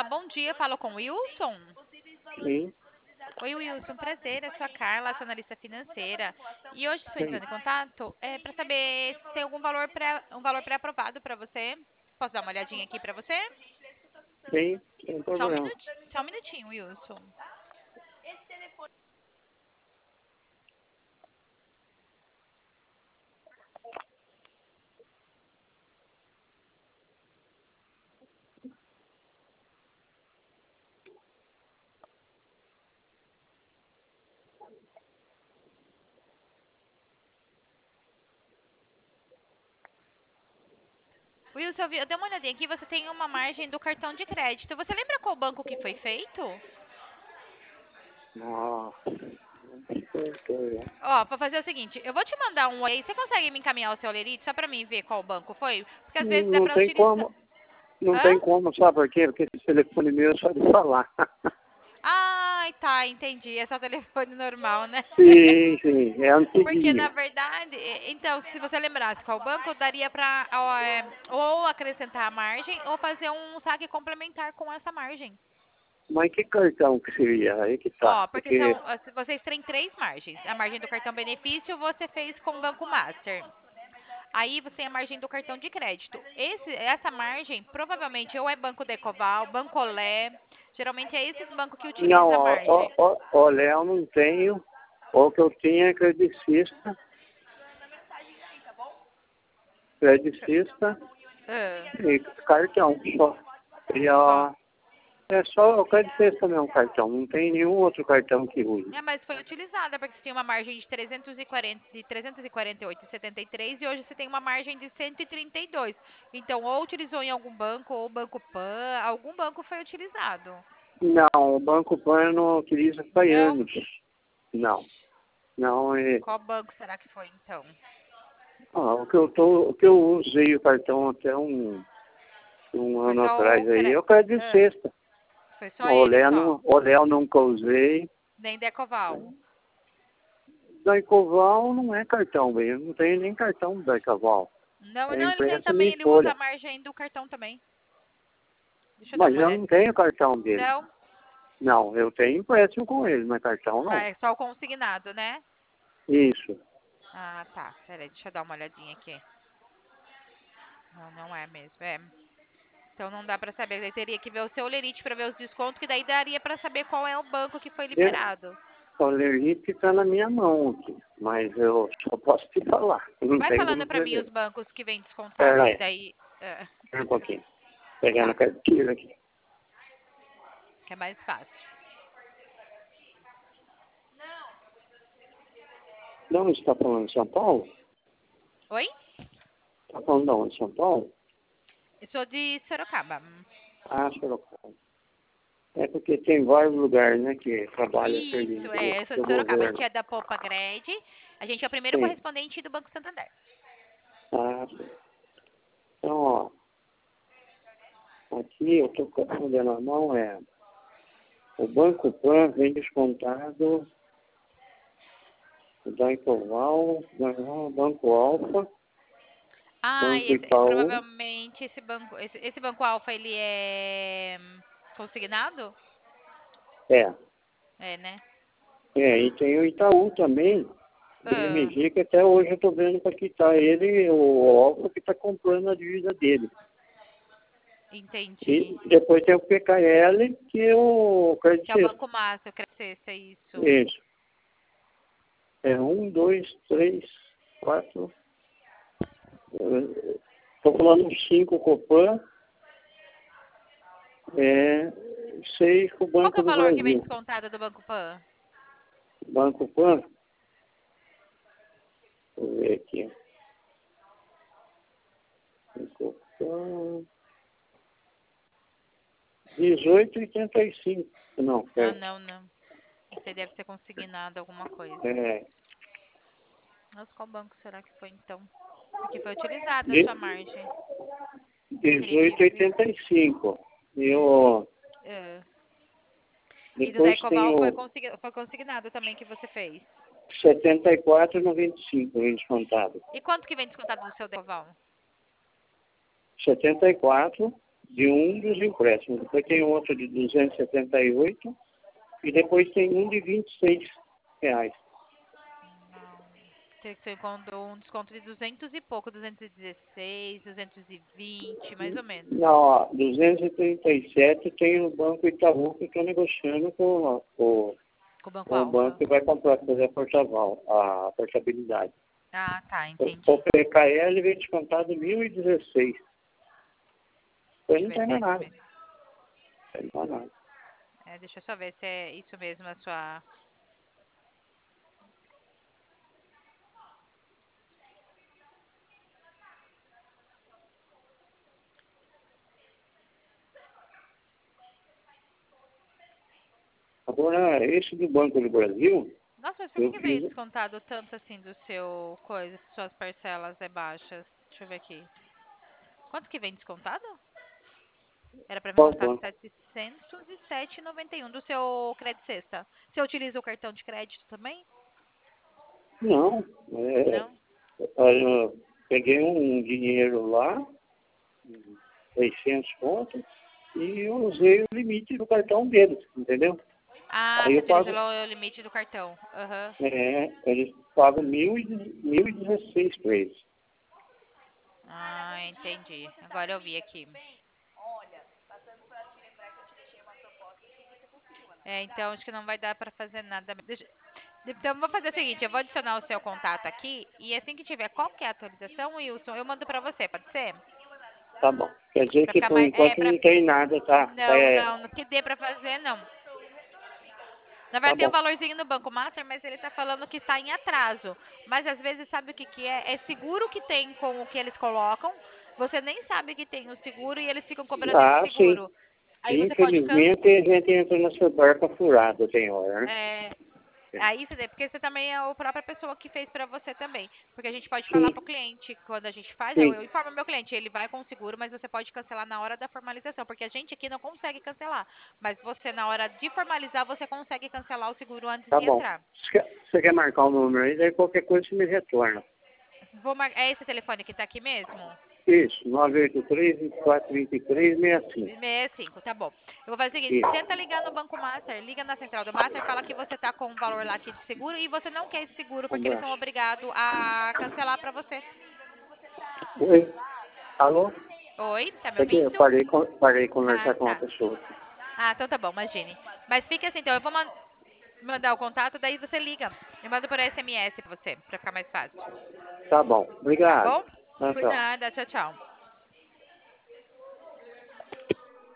bom dia, falo com o Wilson. Sim, Oi, Wilson, prazer, eu sou a Carla, sou analista financeira. E hoje estou sim, entrando em contato para saber se tem algum um valor pré-aprovado para você. Posso dar uma olhadinha aqui para você? sim, sem problema. Só um minutinho, Wilson. Wilson, eu dei uma olhadinha aqui, você tem uma margem do cartão de crédito. Você lembra qual banco que foi feito? Nossa, não. Ó, pra fazer o seguinte, eu vou te mandar um aí. Você consegue me encaminhar o seu lerite só pra mim ver qual banco foi? Porque às vezes dá Não pra tem utilizar. como, não Hã? tem como, sabe por quê? Porque esse telefone meu é só de falar. Ai, tá, entendi. É só telefone normal, né? Sim, sim, é Porque na antiguinho. verdade, então, se você lembrasse qual banco, daria pra ou acrescentar a margem ou fazer um saque complementar com essa margem. Mas que cartão que seria? Aí que tá. Ó, porque Porque, vocês têm três margens. A margem do cartão benefício você fez com o Banco Master. Aí você tem a margem do cartão de crédito. Essa margem provavelmente ou é Banco Decoval, Banco Olé. Geralmente é esses bancos que não, utilizam a margem. olha, eu não tenho. O que eu tinha é credicista Ah, e cartão só. E, só. é só o credicista mesmo, cartão. Não tem nenhum outro cartão que use. É, mas foi utilizada porque você tinha uma margem de 340, de 348,73 e hoje você tem uma margem de 132. Então, ou utilizou em algum banco, ou Banco Pan, algum banco foi utilizado. Não, o Banco Pan eu não utiliza faz Não? anos. Não. Não, Qual banco será que foi então? o que eu usei o cartão até um Foi ano só atrás o aí, é o crédito de Ah, sexta. foi só O ele Olé, só. não, Olé eu nunca usei. Nem Decoval. Da Ecoval não é cartão, bem. Eu não tenho nem cartão da Ecoval. Não, É não, ele tem empréstimo também, em ele usa a folha. margem do cartão também. Deixa eu dar Mas uma eu olhada. não tenho cartão dele. Não? Não, eu tenho empréstimo com ele, mas cartão Ah, não. é só o consignado, né? Isso. Ah, tá. Peraí, deixa eu dar uma olhadinha aqui. Não, não é mesmo. É. Então não dá pra saber. Daí teria que ver o seu lerite pra ver os descontos, que daí daria pra saber qual é o banco que foi Eu, liberado. o Lerite está na minha mão aqui, mas eu só posso te falar. Não Vai tem falando como pra mim perder. os bancos que vem descontado, Pera que aí, daí espera um pouquinho. Pegando a tá, carteira aqui. que é mais fácil. De onde você está falando? De São Paulo? Oi? Está falando de onde? São Paulo? Eu sou de Sorocaba. Ah, Sorocaba. É porque tem vários lugares, né, que trabalha Isso, serviço eu sou do de Sorocaba. A governo. gente é da Poupa Gred. A gente é o primeiro Sim. correspondente do Banco Santander. Ah, sim. Então, ó, aqui eu estou colocando na mão o Banco Pan vem descontado da Ecoval, Banco Alfa, Ah, Banco Itaú. provavelmente esse banco Alfa, ele é consignado? É, É, né? e tem o Itaú também, Ah, BMG, que até hoje eu estou vendo para quitar ele, o Alfa que está comprando a dívida dele. E entendi. depois tem o PKL, que é o Credit Que é o Suisse. Banco Master, Crescência, isso. Isso. É um, dois, três, quatro. Estou falando cinco Copan, seis com o Qual que é Banco o do valor que vem Brasil. descontado do Banco Pan? Banco Pan, deixa eu ver aqui. Banco Pan, 18,85. Não, Ah, pera. não, não. Esse aí deve ser consignado alguma coisa. É, Nossa, qual banco será que foi então? Porque foi utilizada a de- sua margem. Teria que ver. 18,85. E o, É. E do depois tem Decoval o foi consignado também que você fez. 74,95 em descontado. E quanto que vem descontado do seu Decoval? 74 de um dos empréstimos. Depois tem outro de 278 e depois tem um de R$ 26. Não. Tem que ser um desconto de 200 e pouco, 216, 220, mais ou menos. Não, ó, 237 tem o Banco Itaú que está negociando Com o Banco com o banco Alfa. que vai comprar, fazer a portabilidade. Ah, tá, O entendi. PKL vem descontado 1.016. Então Deixa não eu ver tem se é mais isso nada. mesmo. Não tem mais nada. Deixa eu só ver se é isso mesmo a sua. Agora, esse do Banco do Brasil, Nossa, mas por que eu que veio fiz. descontado tanto assim do seu coisa, se suas parcelas é baixas? Deixa eu ver aqui. Quanto que vem descontado? Era pra vir Qual descontado banco? 707,91 do seu crédito sexta. Você utiliza o cartão de crédito também? Não. Não? Eu peguei um dinheiro lá, 600 contos, e eu usei o limite do cartão deles, entendeu? Ah, Aí você eu utiliza pago, o limite do cartão. Aham. eles pagam 1.016 por eles. Ah, entendi. Agora eu vi aqui. Então acho que não vai dar pra fazer nada. Então vou fazer o seguinte, eu vou adicionar o seu contato aqui e assim que tiver qualquer atualização, Wilson, eu mando pra você, pode ser? Tá bom. Quer dizer Pra que ficar por mais, enquanto não tem nada, tá? não, não, no que dê pra fazer, não. Na Tá verdade tem um bom. valorzinho no Banco Master, mas ele tá falando que está em atraso. Mas às vezes sabe o que que é? É seguro que tem com o que eles colocam. Você nem sabe que tem o seguro e eles ficam cobrando esse Ah, sim. seguro. Aí você pode Infelizmente a gente entra nessa barca furada, tem hora, né? é, aí você, porque você também é a própria pessoa que fez pra você também. Porque a gente pode falar Sim, pro cliente, quando a gente faz, eu sim. informo meu cliente, ele vai com o seguro, mas você pode cancelar na hora da formalização, porque a gente aqui não consegue cancelar. Mas você, na hora de formalizar, você consegue cancelar o seguro antes Tá de bom. entrar. Você quer marcar o número aí, daí qualquer coisa você me retorna. É esse telefone que tá aqui mesmo? Isso, 983-2423-65. 65, tá bom. Eu vou fazer o seguinte, Isso, tenta ligar no Banco Master, liga na central do Master, fala que você tá com um valor lá aqui de seguro e você não quer esse seguro um porque eles são abraço. obrigados a cancelar pra você. Oi, alô? Oi, tá me Aqui, eu ouvindo? parei de Ah, conversar com uma tá. pessoa. Ah, então tá bom, imagine. Mas fique assim, então, eu vou mandar o contato, daí você liga. Eu mando por SMS pra você, pra ficar mais fácil. Tá bom, Tá obrigado. bom? Tchau, Por tchau. nada, tchau, tchau.